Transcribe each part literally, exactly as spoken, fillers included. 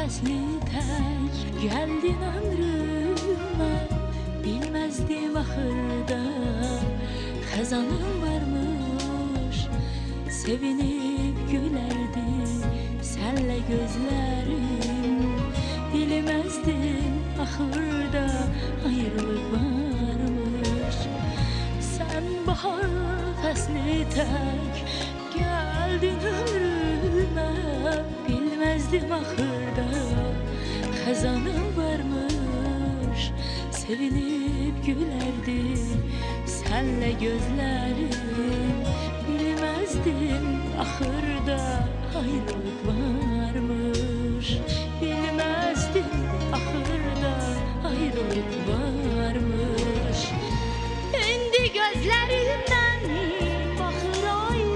fasli tek geldin ömrüme. Bilmezdim ahırda hazanım varmış. Sevinip gülerdi senle gözlerim. Bilmezdim ahırda ayrılık varmış. Sen bahar fasli tek geldin ömrüme. Bilmezdim ahırda hazanım varmış. Sevinip gülerdim senle gözlerim. Bilmezdim ahırda ayrılık varmış. Bilmezdim ahırda ayrılık varmış. İndi gözlerimden bakır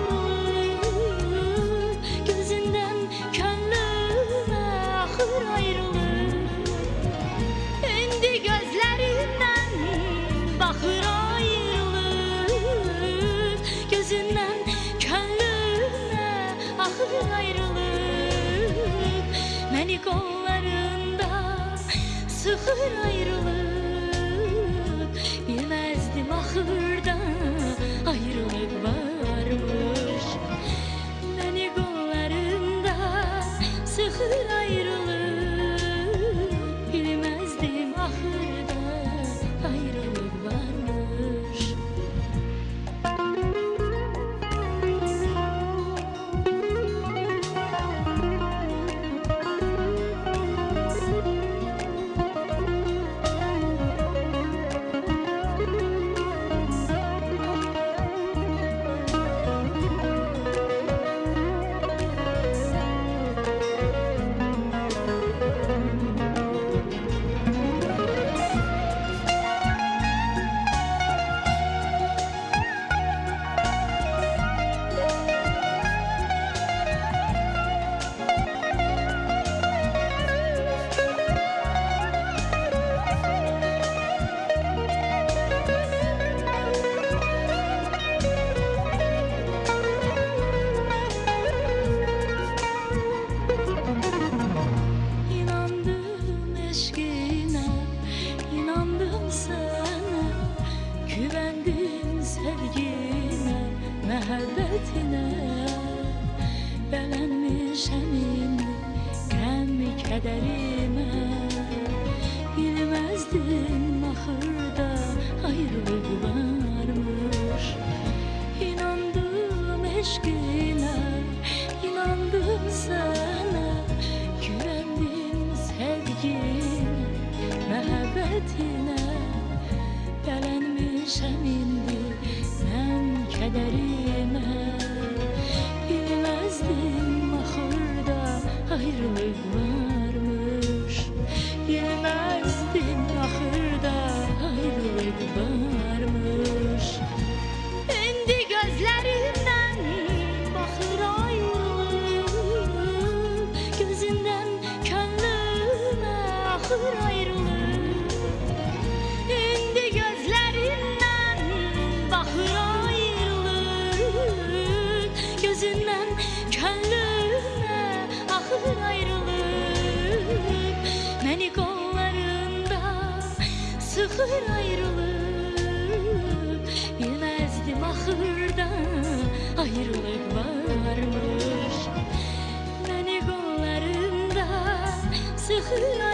ayrılık, gözünden könlüme ahır ayrılık. İndi gözlerimden bakır ayrılık, gözünden könlüme ahır ayrılık. Meni kollarında sıkır ayrılık. Bilmezdim ahırda ayrılık varmış. Meni kollarında sıkır ayrılık. Bilmezdim ahırda ayrılık varmış. Güvendim sevgine, mehabbetine. Belenmişem indi gəm kederime. Bilmezdim ahırda ayrılık varmış. İnandım eşkine, inandım sana. Güvendim sevgine, mehabbetine. Belenmişem indi mən kederime. Bilmezdim ahırda ayrılık varmış. Bilmezdim ahırda ayrılık varmış. İndi gözlerimden bakır ayrılık, gözünden könlüme ahır ayrılık. Gözünden könlüme ahır ayrılık. Meni kollarında sıkır ayrılık. Bilmezdim ahırda ayrılık varmış. Meni kollarında sıkır